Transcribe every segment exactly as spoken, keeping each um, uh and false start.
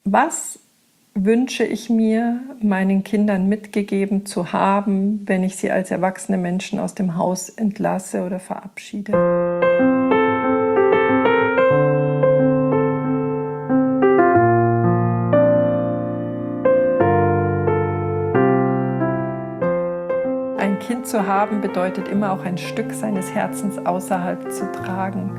Was wünsche ich mir, meinen Kindern mitgegeben zu haben, wenn ich sie als erwachsene Menschen aus dem Haus entlasse oder verabschiede? Ein Kind zu haben bedeutet immer auch ein Stück seines Herzens außerhalb zu tragen.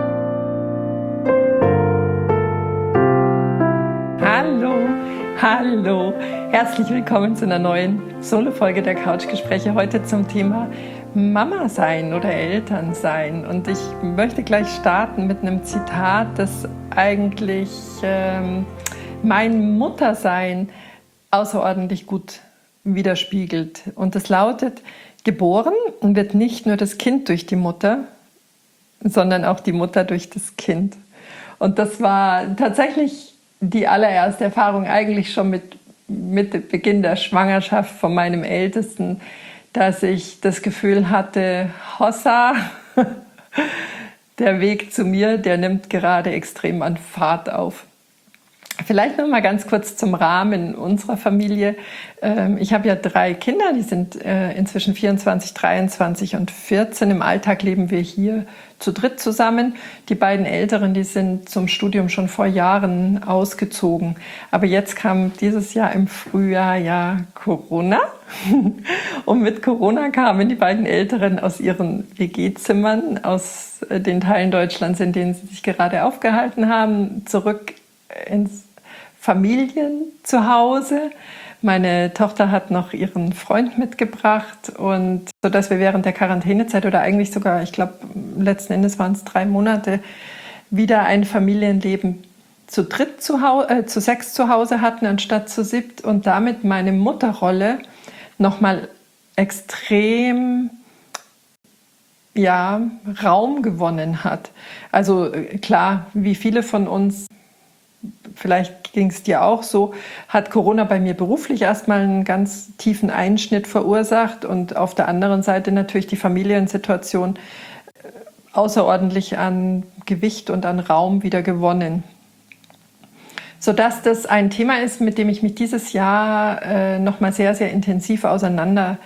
Hallo, hallo, herzlich willkommen zu einer neuen Solo-Folge der Couchgespräche. Heute zum Thema Mama sein oder Eltern sein. Und ich möchte gleich starten mit einem Zitat, das eigentlich ähm, mein Muttersein außerordentlich gut widerspiegelt. Und es lautet: Geboren wird nicht nur das Kind durch die Mutter, sondern auch die Mutter durch das Kind. Und das war tatsächlich die allererste Erfahrung, eigentlich schon mit, mit Beginn der Schwangerschaft von meinem Ältesten, dass ich das Gefühl hatte, Hossa, der Weg zu mir, der nimmt gerade extrem an Fahrt auf. Vielleicht noch mal ganz kurz zum Rahmen unserer Familie. Ich habe ja drei Kinder, die sind inzwischen vierundzwanzig, dreiundzwanzig und vierzehn. Im Alltag leben wir hier zu dritt zusammen. Die beiden Älteren, die sind zum Studium schon vor Jahren ausgezogen. Aber jetzt kam dieses Jahr im Frühjahr ja Corona. Und mit Corona kamen die beiden Älteren aus ihren W G-Zimmern, aus den Teilen Deutschlands, in denen sie sich gerade aufgehalten haben, zurück ins Familienzuhause. Meine Tochter hat noch ihren Freund mitgebracht, und so dass wir während der Quarantänezeit oder eigentlich sogar, ich glaube, letzten Endes waren es drei Monate, wieder ein Familienleben zu dritt zu, Hause, äh, zu sechs zu Hause hatten anstatt zu siebt, und damit meine Mutterrolle nochmal extrem ja, Raum gewonnen hat. Also klar, wie viele von uns, vielleicht ging es dir auch so, hat Corona bei mir beruflich erstmal einen ganz tiefen Einschnitt verursacht und auf der anderen Seite natürlich die Familiensituation außerordentlich an Gewicht und an Raum wieder gewonnen. Sodass das ein Thema ist, mit dem ich mich dieses Jahr äh, nochmal sehr, sehr intensiv auseinandersetzen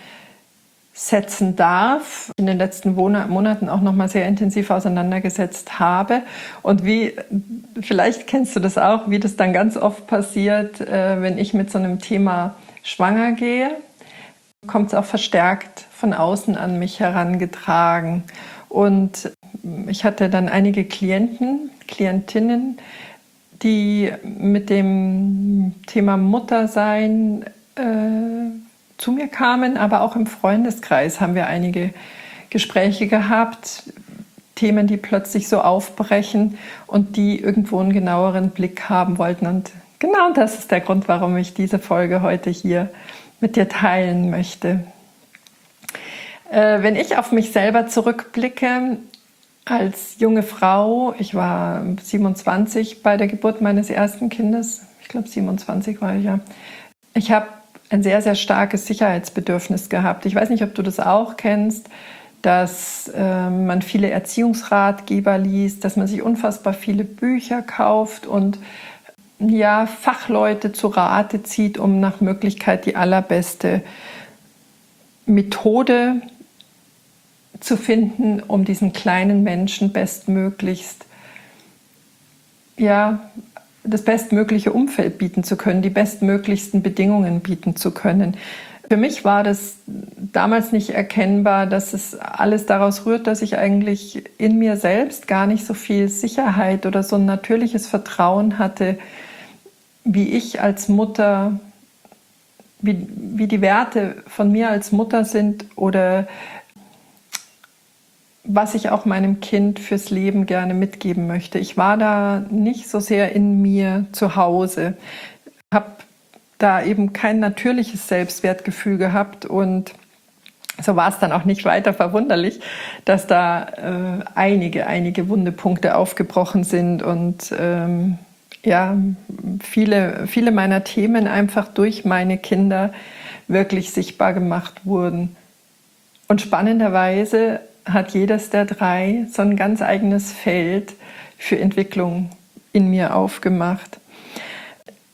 darf, in den letzten Monaten auch noch mal sehr intensiv auseinandergesetzt habe. Und wie, vielleicht kennst du das auch, wie das dann ganz oft passiert, äh, wenn ich mit so einem Thema schwanger gehe, kommt es auch verstärkt von außen an mich herangetragen. Und ich hatte dann einige Klienten, Klientinnen, die mit dem Thema Muttersein äh, zu mir kamen, aber auch im Freundeskreis haben wir einige Gespräche gehabt, Themen, die plötzlich so aufbrechen und die irgendwo einen genaueren Blick haben wollten. Und genau das ist der Grund, warum ich diese Folge heute hier mit dir teilen möchte. Äh, wenn ich auf mich selber zurückblicke, als junge Frau, ich war siebenundzwanzig bei der Geburt meines ersten Kindes, ich glaube siebenundzwanzig war ich ja, ich habe ein sehr, sehr starkes Sicherheitsbedürfnis gehabt. Ich weiß nicht, ob du das auch kennst, dass äh, man viele Erziehungsratgeber liest, dass man sich unfassbar viele Bücher kauft und ja, Fachleute zu Rate zieht, um nach Möglichkeit die allerbeste Methode zu finden, um diesen kleinen Menschen bestmöglichst ja, das bestmögliche Umfeld bieten zu können, die bestmöglichsten Bedingungen bieten zu können. Für mich war das damals nicht erkennbar, dass es alles daraus rührt, dass ich eigentlich in mir selbst gar nicht so viel Sicherheit oder so ein natürliches Vertrauen hatte, wie ich als Mutter, wie, wie die Werte von mir als Mutter sind oder was ich auch meinem Kind fürs Leben gerne mitgeben möchte. Ich war da nicht so sehr in mir zu Hause, habe da eben kein natürliches Selbstwertgefühl gehabt, und so war es dann auch nicht weiter verwunderlich, dass da äh, einige, einige wunde Punkte aufgebrochen sind und ähm, ja, viele, viele meiner Themen einfach durch meine Kinder wirklich sichtbar gemacht wurden. Und spannenderweise hat jedes der drei so ein ganz eigenes Feld für Entwicklung in mir aufgemacht.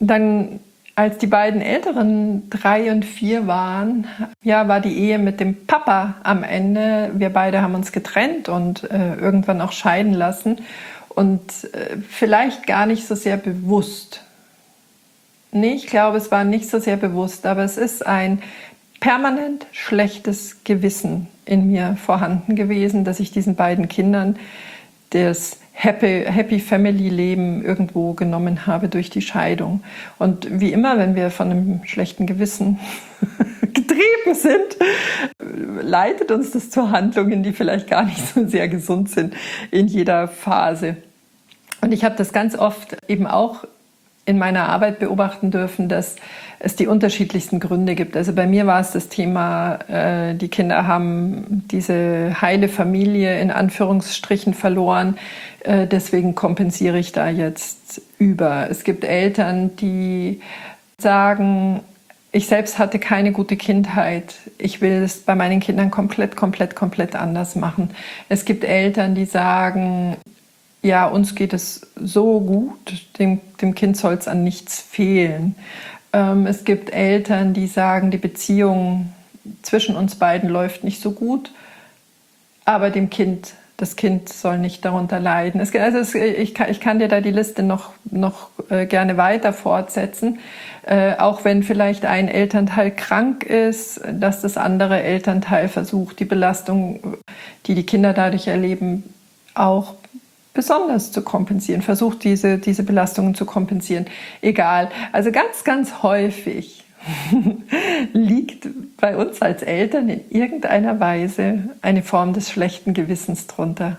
dann, als die beiden Älteren drei und vier waren, ja, war die Ehe mit dem Papa am Ende. Wir beide haben uns getrennt und äh, irgendwann auch scheiden lassen. Und äh, vielleicht gar nicht so sehr bewusst. Nee, ich glaube, es war nicht so sehr bewusst, aber es ist ein permanent schlechtes Gewissen in mir vorhanden gewesen, dass ich diesen beiden Kindern das Happy, Happy Family Leben irgendwo genommen habe durch die Scheidung. Und wie immer, wenn wir von einem schlechten Gewissen getrieben sind, leitet uns das zu Handlungen, die vielleicht gar nicht so sehr gesund sind in jeder Phase. Und ich habe das ganz oft eben auch in meiner Arbeit beobachten dürfen, dass es die unterschiedlichsten Gründe gibt. Also bei mir war es das Thema, äh, die Kinder haben diese heile Familie in Anführungsstrichen verloren, äh, deswegen kompensiere ich da jetzt über. Es gibt Eltern, die sagen, ich selbst hatte keine gute Kindheit, ich will es bei meinen Kindern komplett, komplett, komplett anders machen. Es gibt Eltern, die sagen, ja, uns geht es so gut, dem, dem Kind soll es an nichts fehlen. Ähm, es gibt Eltern, die sagen, die Beziehung zwischen uns beiden läuft nicht so gut, aber dem Kind, das Kind soll nicht darunter leiden. Es, also es, ich, kann, ich kann dir da die Liste noch, noch äh, gerne weiter fortsetzen, äh, auch wenn vielleicht ein Elternteil krank ist, dass das andere Elternteil versucht, die Belastung, die die Kinder dadurch erleben, auch besonders zu kompensieren, versucht diese, diese Belastungen zu kompensieren. Egal, also ganz, ganz häufig liegt bei uns als Eltern in irgendeiner Weise eine Form des schlechten Gewissens drunter.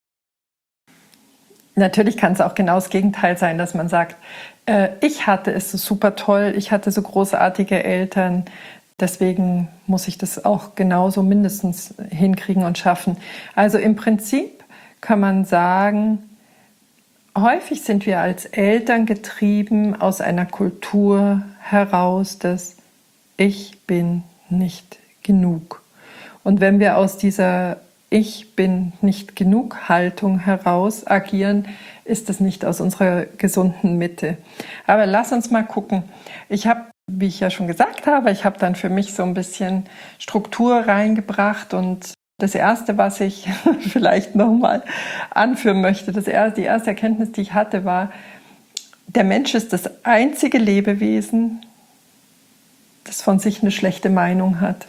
Natürlich kann es auch genau das Gegenteil sein, dass man sagt, äh, ich hatte es so super toll, ich hatte so großartige Eltern, deswegen muss ich das auch genauso mindestens hinkriegen und schaffen. Also im Prinzip kann man sagen, häufig sind wir als Eltern getrieben aus einer Kultur heraus, dass ich bin nicht genug. Und wenn wir aus dieser Ich bin nicht genug Haltung heraus agieren, ist das nicht aus unserer gesunden Mitte. Aber lass uns mal gucken. Ich habe, wie ich ja schon gesagt habe, ich habe dann für mich so ein bisschen Struktur reingebracht und das Erste, was ich vielleicht nochmal anführen möchte, das erste, die erste Erkenntnis, die ich hatte, war, der Mensch ist das einzige Lebewesen, das von sich eine schlechte Meinung hat.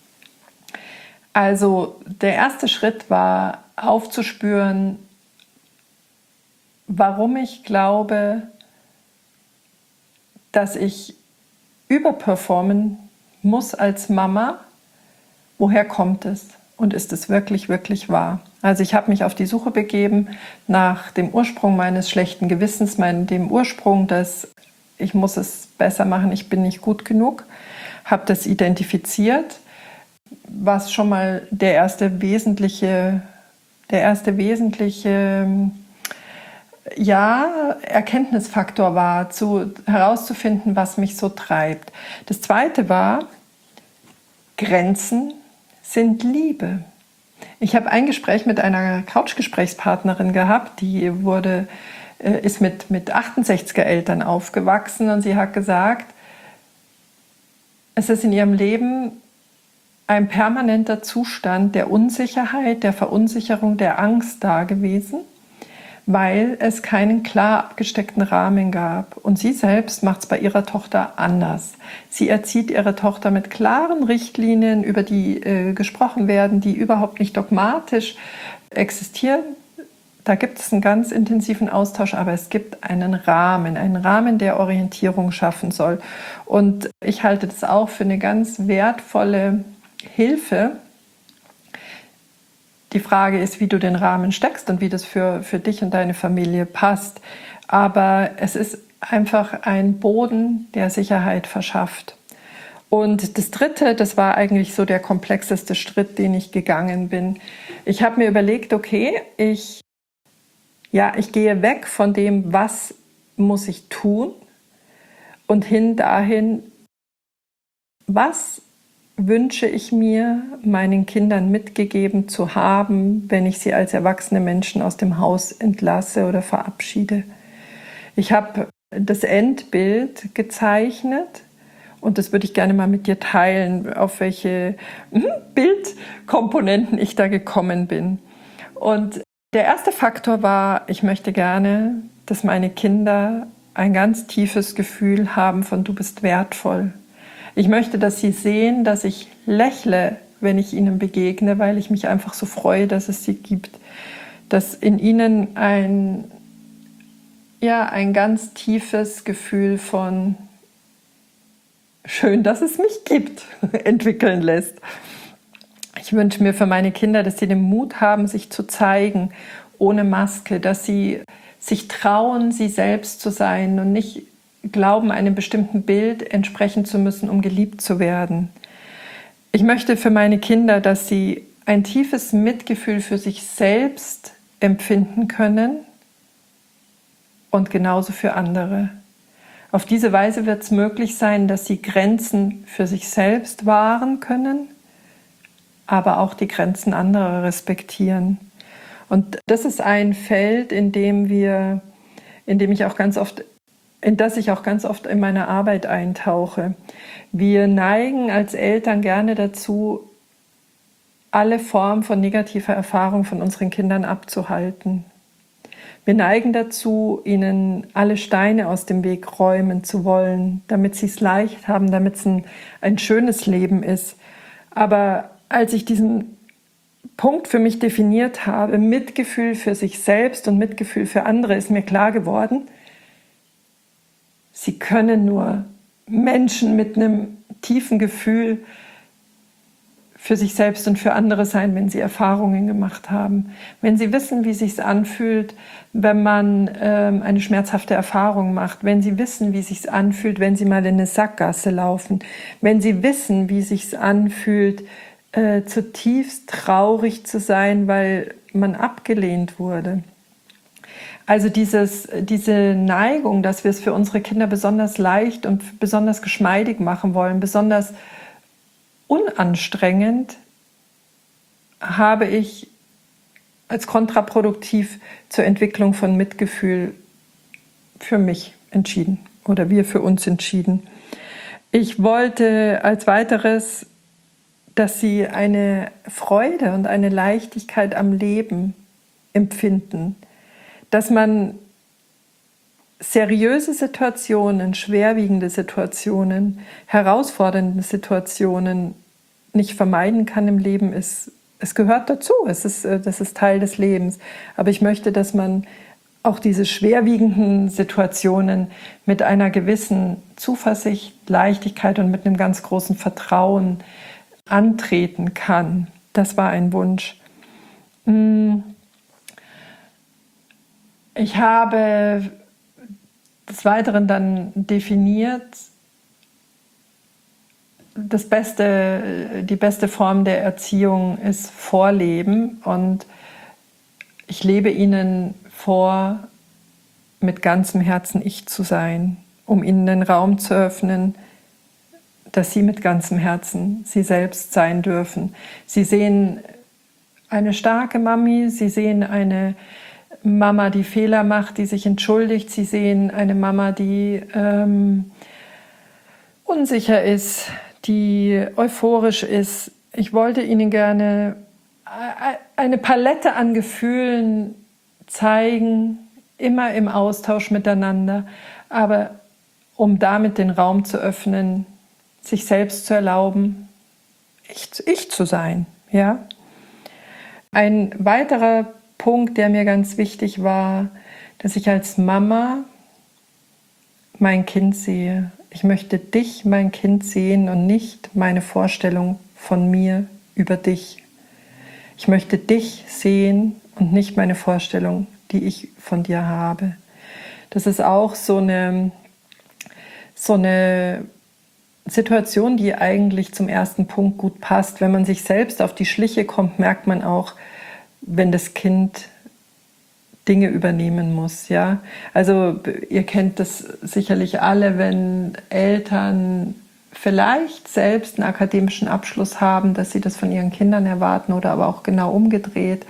Also der erste Schritt war aufzuspüren, warum ich glaube, dass ich überperformen muss als Mama. Woher kommt es? Und ist es wirklich, wirklich wahr? Also ich habe mich auf die Suche begeben nach dem Ursprung meines schlechten Gewissens, mein, dem Ursprung, dass ich muss es besser machen, ich bin nicht gut genug, habe das identifiziert, was schon mal der erste wesentliche, der erste wesentliche ja, Erkenntnisfaktor war, zu, herauszufinden, was mich so treibt. Das Zweite war, Grenzen sind Liebe. Ich habe ein Gespräch mit einer Couchgesprächspartnerin gehabt, die wurde, ist mit, mit achtundsechziger Eltern aufgewachsen und sie hat gesagt, es ist in ihrem Leben ein permanenter Zustand der Unsicherheit, der Verunsicherung, der Angst da gewesen, weil es keinen klar abgesteckten Rahmen gab. Und sie selbst macht es bei ihrer Tochter anders. Sie erzieht ihre Tochter mit klaren Richtlinien, über die äh, gesprochen werden, die überhaupt nicht dogmatisch existieren. Da gibt es einen ganz intensiven Austausch, aber es gibt einen Rahmen, einen Rahmen, der Orientierung schaffen soll. Und ich halte das auch für eine ganz wertvolle Hilfe. Die Frage ist, wie du den Rahmen steckst und wie das für, für dich und deine Familie passt. Aber es ist einfach ein Boden, der Sicherheit verschafft. Und das Dritte, das war eigentlich so der komplexeste Schritt, den ich gegangen bin. Ich habe mir überlegt, okay, ich, ja, ich gehe weg von dem, was muss ich tun, und hin dahin, was wünsche ich mir, meinen Kindern mitgegeben zu haben, wenn ich sie als erwachsene Menschen aus dem Haus entlasse oder verabschiede. Ich habe das Endbild gezeichnet. Und das würde ich gerne mal mit dir teilen, auf welche Bildkomponenten ich da gekommen bin. Und der erste Faktor war, ich möchte gerne, dass meine Kinder ein ganz tiefes Gefühl haben von du bist wertvoll. Ich möchte, dass sie sehen, dass ich lächle, wenn ich ihnen begegne, weil ich mich einfach so freue, dass es sie gibt. Dass in ihnen ein, ja, ein ganz tiefes Gefühl von schön, dass es mich gibt, entwickeln lässt. Ich wünsche mir für meine Kinder, dass sie den Mut haben, sich zu zeigen, ohne Maske, dass sie sich trauen, sie selbst zu sein und nicht glauben, einem bestimmten Bild entsprechen zu müssen, um geliebt zu werden. Ich möchte für meine Kinder, dass sie ein tiefes Mitgefühl für sich selbst empfinden können und genauso für andere. Auf diese Weise wird es möglich sein, dass sie Grenzen für sich selbst wahren können, aber auch die Grenzen anderer respektieren. Und das ist ein Feld, in dem wir, in dem ich auch ganz oft, in das ich auch ganz oft in meiner Arbeit eintauche. Wir neigen als Eltern gerne dazu, alle Formen von negativer Erfahrung von unseren Kindern abzuhalten. Wir neigen dazu, ihnen alle Steine aus dem Weg räumen zu wollen, damit sie es leicht haben, damit es ein, ein schönes Leben ist. Aber als ich diesen Punkt für mich definiert habe, Mitgefühl für sich selbst und Mitgefühl für andere, ist mir klar geworden, sie können nur Menschen mit einem tiefen Gefühl für sich selbst und für andere sein, wenn sie Erfahrungen gemacht haben. Wenn sie wissen, wie es sich anfühlt, wenn man ähm, eine schmerzhafte Erfahrung macht. Wenn sie wissen, wie es sich anfühlt, wenn sie mal in eine Sackgasse laufen. Wenn sie wissen, wie es sich anfühlt, äh, zutiefst traurig zu sein, weil man abgelehnt wurde. Also dieses, diese Neigung, dass wir es für unsere Kinder besonders leicht und besonders geschmeidig machen wollen, besonders unanstrengend, habe ich als kontraproduktiv zur Entwicklung von Mitgefühl für mich entschieden oder wir für uns entschieden. Ich wollte als weiteres, dass sie eine Freude und eine Leichtigkeit am Leben empfinden, dass man seriöse Situationen, schwerwiegende Situationen, herausfordernde Situationen nicht vermeiden kann im Leben, ist, es gehört dazu, es ist, das ist Teil des Lebens. Aber ich möchte, dass man auch diese schwerwiegenden Situationen mit einer gewissen Zuversicht, Leichtigkeit und mit einem ganz großen Vertrauen antreten kann. Das war ein Wunsch. Ich habe des Weiteren dann definiert, das beste, die beste Form der Erziehung ist Vorleben, und ich lebe ihnen vor, mit ganzem Herzen ich zu sein, um ihnen den Raum zu öffnen, dass sie mit ganzem Herzen sie selbst sein dürfen. Sie sehen eine starke Mami, sie sehen eine Mama, die Fehler macht, die sich entschuldigt. Sie sehen eine Mama, die ähm, unsicher ist, die euphorisch ist. Ich wollte ihnen gerne eine Palette an Gefühlen zeigen, immer im Austausch miteinander, aber um damit den Raum zu öffnen, sich selbst zu erlauben, ich, ich zu sein. Ja? Ein weiterer Punkt, der mir ganz wichtig war, dass ich als Mama mein Kind sehe. Ich möchte dich, mein Kind, sehen und nicht meine Vorstellung von mir über dich. Ich möchte dich sehen und nicht meine Vorstellung, die ich von dir habe. Das ist auch so eine, so eine Situation, die eigentlich zum ersten Punkt gut passt. Wenn man sich selbst auf die Schliche kommt, merkt man auch, wenn das Kind Dinge übernehmen muss. Ja? Also ihr kennt das sicherlich alle, wenn Eltern vielleicht selbst einen akademischen Abschluss haben, dass sie das von ihren Kindern erwarten oder aber auch genau umgedreht,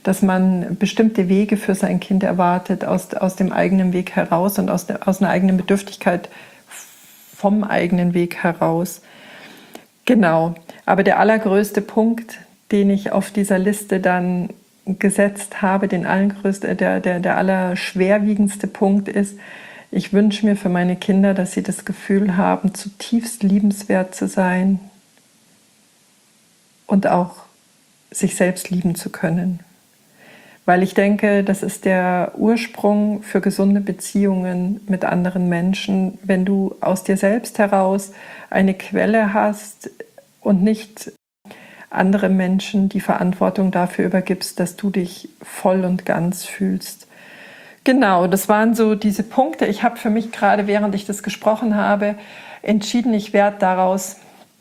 dass man bestimmte Wege für sein Kind erwartet, aus, aus dem eigenen Weg heraus und aus, der, aus einer eigenen Bedürftigkeit vom eigenen Weg heraus. Genau, aber der allergrößte Punkt, den ich auf dieser Liste dann gesetzt habe, den allergrößte, der, der, der allerschwerwiegendste Punkt ist, ich wünsche mir für meine Kinder, dass sie das Gefühl haben, zutiefst liebenswert zu sein und auch sich selbst lieben zu können. Weil ich denke, das ist der Ursprung für gesunde Beziehungen mit anderen Menschen, wenn du aus dir selbst heraus eine Quelle hast und nicht andere Menschen die Verantwortung dafür übergibst, dass du dich voll und ganz fühlst. Genau, das waren so diese Punkte. Ich habe für mich gerade, während ich das gesprochen habe, entschieden, ich werde daraus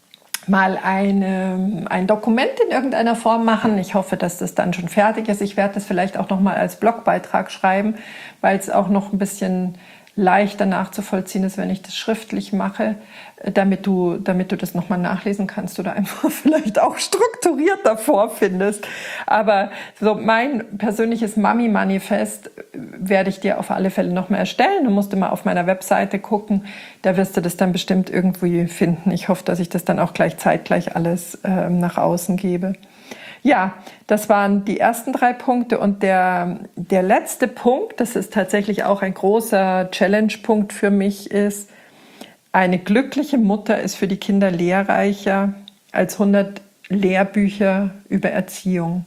mal eine, ein Dokument in irgendeiner Form machen. Ich hoffe, dass das dann schon fertig ist. Ich werde das vielleicht auch noch mal als Blogbeitrag schreiben, weil es auch noch ein bisschen leichter nachzuvollziehen ist, wenn ich das schriftlich mache, damit du, damit du das nochmal nachlesen kannst oder einfach vielleicht auch strukturiert davor findest. Aber so mein persönliches Mami-Manifest werde ich dir auf alle Fälle nochmal erstellen. Du musst immer auf meiner Webseite gucken, da wirst du das dann bestimmt irgendwie finden. Ich hoffe, dass ich das dann auch gleich zeitgleich alles äh, nach außen gebe. Ja, das waren die ersten drei Punkte und der, der letzte Punkt, das ist tatsächlich auch ein großer Challenge-Punkt für mich, ist, eine glückliche Mutter ist für die Kinder lehrreicher als hundert Lehrbücher über Erziehung.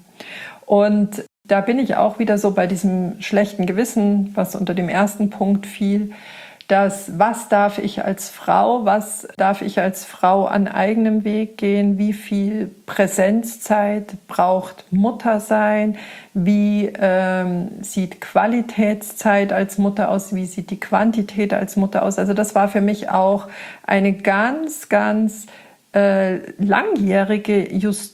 Und da bin ich auch wieder so bei diesem schlechten Gewissen, was unter dem ersten Punkt fiel, dass was darf ich als Frau, was darf ich als Frau an eigenem Weg gehen, wie viel Präsenzzeit braucht Mutter sein, wie ähm, sieht Qualitätszeit als Mutter aus, wie sieht die Quantität als Mutter aus. Also das war für mich auch eine ganz, ganz äh, langjährige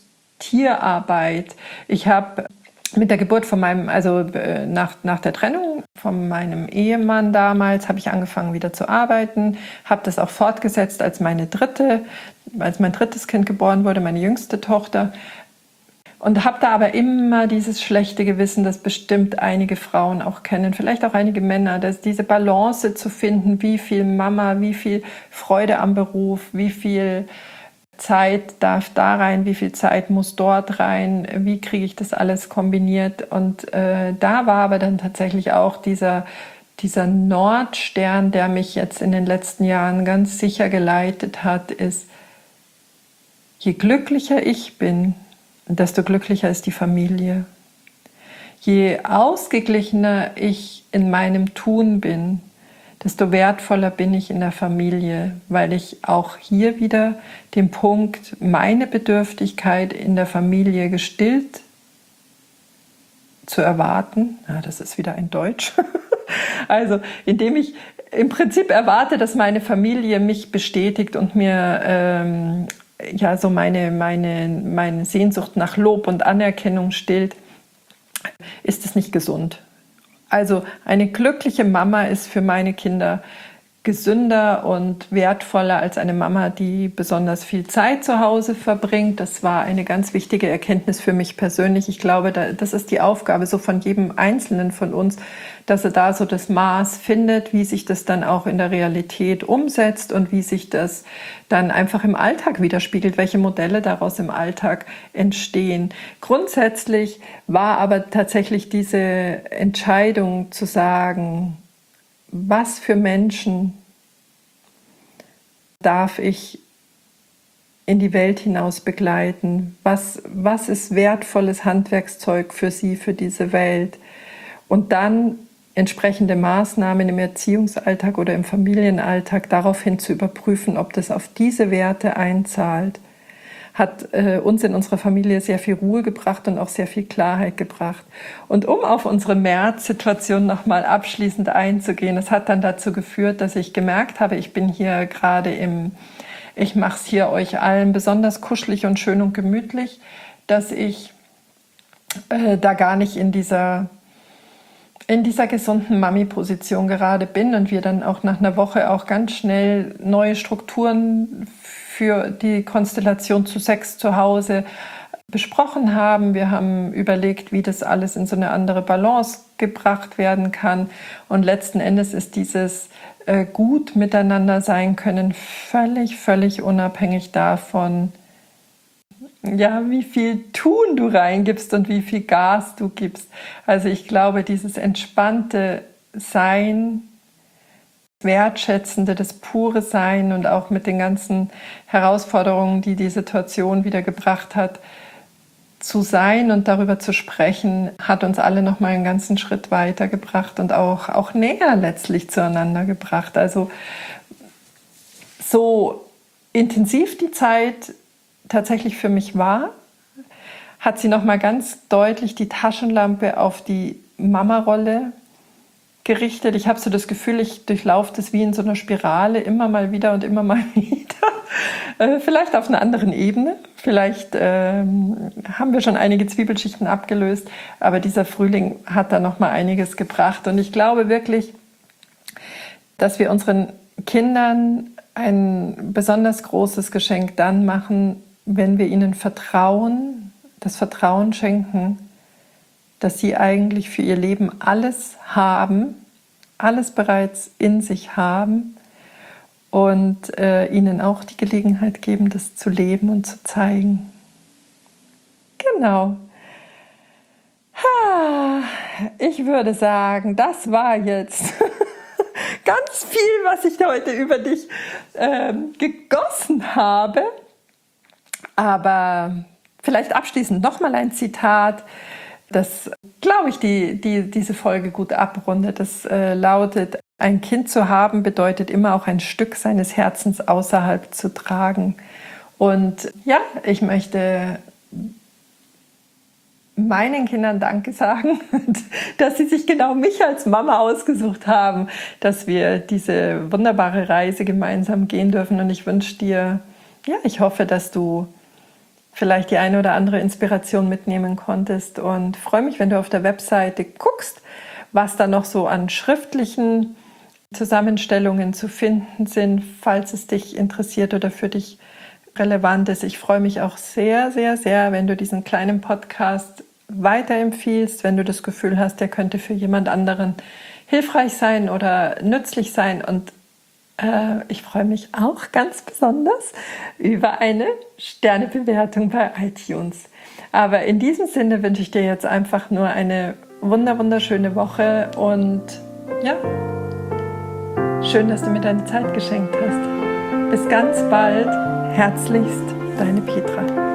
Justierarbeit. Ich habe mit der Geburt von meinem, also äh, nach, nach der Trennung von meinem Ehemann damals, habe ich angefangen wieder zu arbeiten, habe das auch fortgesetzt, als meine dritte, als mein drittes Kind geboren wurde, meine jüngste Tochter. Und habe da aber immer dieses schlechte Gewissen, das bestimmt einige Frauen auch kennen, vielleicht auch einige Männer, dass diese Balance zu finden, wie viel Mama, wie viel Freude am Beruf, wie viel Zeit darf da rein, wie viel Zeit muss dort rein, wie kriege ich das alles kombiniert. Und äh, da war aber dann tatsächlich auch dieser, dieser Nordstern, der mich jetzt in den letzten Jahren ganz sicher geleitet hat, ist, je glücklicher ich bin, desto glücklicher ist die Familie. Je ausgeglichener ich in meinem Tun bin, desto wertvoller bin ich in der Familie, weil ich auch hier wieder den Punkt, meine Bedürftigkeit in der Familie gestillt zu erwarten, ja, das ist wieder ein Deutsch, also indem ich im Prinzip erwarte, dass meine Familie mich bestätigt und mir ähm, ja, so meine, meine, meine Sehnsucht nach Lob und Anerkennung stillt, ist es nicht gesund. Also eine glückliche Mama ist für meine Kinder gesünder und wertvoller als eine Mama, die besonders viel Zeit zu Hause verbringt. Das war eine ganz wichtige Erkenntnis für mich persönlich. Ich glaube, das ist die Aufgabe so von jedem Einzelnen von uns, dass er da so das Maß findet, wie sich das dann auch in der Realität umsetzt und wie sich das dann einfach im Alltag widerspiegelt, welche Modelle daraus im Alltag entstehen. Grundsätzlich war aber tatsächlich diese Entscheidung zu sagen, was für Menschen darf ich in die Welt hinaus begleiten? Was, was ist wertvolles Handwerkszeug für sie, für diese Welt? Und dann entsprechende Maßnahmen im Erziehungsalltag oder im Familienalltag daraufhin zu überprüfen, ob das auf diese Werte einzahlt, hat äh, uns in unserer Familie sehr viel Ruhe gebracht und auch sehr viel Klarheit gebracht. Und um auf unsere März-Situation nochmal abschließend einzugehen, es hat dann dazu geführt, dass ich gemerkt habe, ich bin hier gerade im, ich mache es hier euch allen besonders kuschelig und schön und gemütlich, dass ich äh, da gar nicht in dieser in dieser gesunden Mami-Position gerade bin und wir dann auch nach einer Woche auch ganz schnell neue Strukturen für die Konstellation zu Sex zu Hause besprochen haben. Wir haben überlegt, wie das alles in so eine andere Balance gebracht werden kann. Und letzten Endes ist dieses äh, gut miteinander sein können völlig, völlig unabhängig davon, ja, wie viel Tun du reingibst und wie viel Gas du gibst. Also ich glaube, dieses entspannte Sein, wertschätzende, das pure Sein und auch mit den ganzen Herausforderungen, die die Situation wieder gebracht hat, zu sein und darüber zu sprechen, hat uns alle noch mal einen ganzen Schritt weiter gebracht und auch, auch näher letztlich zueinander gebracht. Also so intensiv die Zeit tatsächlich für mich war, hat sie noch mal ganz deutlich die Taschenlampe auf die Mama-Rolle gerichtet. Ich habe so das Gefühl, ich durchlaufe das wie in so einer Spirale immer mal wieder und immer mal wieder. Äh, vielleicht auf einer anderen Ebene. Vielleicht ähm, haben wir schon einige Zwiebelschichten abgelöst, aber dieser Frühling hat da noch mal einiges gebracht. Und ich glaube wirklich, dass wir unseren Kindern ein besonders großes Geschenk dann machen, wenn wir ihnen Vertrauen, das Vertrauen schenken, dass sie eigentlich für ihr Leben alles haben, alles bereits in sich haben und äh, ihnen auch die Gelegenheit geben, das zu leben und zu zeigen. Genau. Ha, ich würde sagen, das war jetzt ganz viel, was ich heute über dich ähm, gegossen habe. Aber vielleicht abschließend nochmal ein Zitat, das, glaube ich, die, die, diese Folge gut abrundet. Das äh, lautet: Ein Kind zu haben bedeutet immer auch ein Stück seines Herzens außerhalb zu tragen. Und ja, ich möchte meinen Kindern Danke sagen, dass sie sich genau mich als Mama ausgesucht haben, dass wir diese wunderbare Reise gemeinsam gehen dürfen. Und ich wünsche dir, ja, ich hoffe, dass du vielleicht die eine oder andere Inspiration mitnehmen konntest und freue mich, wenn du auf der Webseite guckst, was da noch so an schriftlichen Zusammenstellungen zu finden sind, falls es dich interessiert oder für dich relevant ist. Ich freue mich auch sehr, sehr, sehr, wenn du diesen kleinen Podcast weiterempfiehlst, wenn du das Gefühl hast, der könnte für jemand anderen hilfreich sein oder nützlich sein. Und äh, ich freue mich auch ganz besonders über eine Sternebewertung bei iTunes. Aber in diesem Sinne wünsche ich dir jetzt einfach nur eine wunder, wunderschöne Woche und ja, schön, dass du mir deine Zeit geschenkt hast. Bis ganz bald. Herzlichst, deine Petra.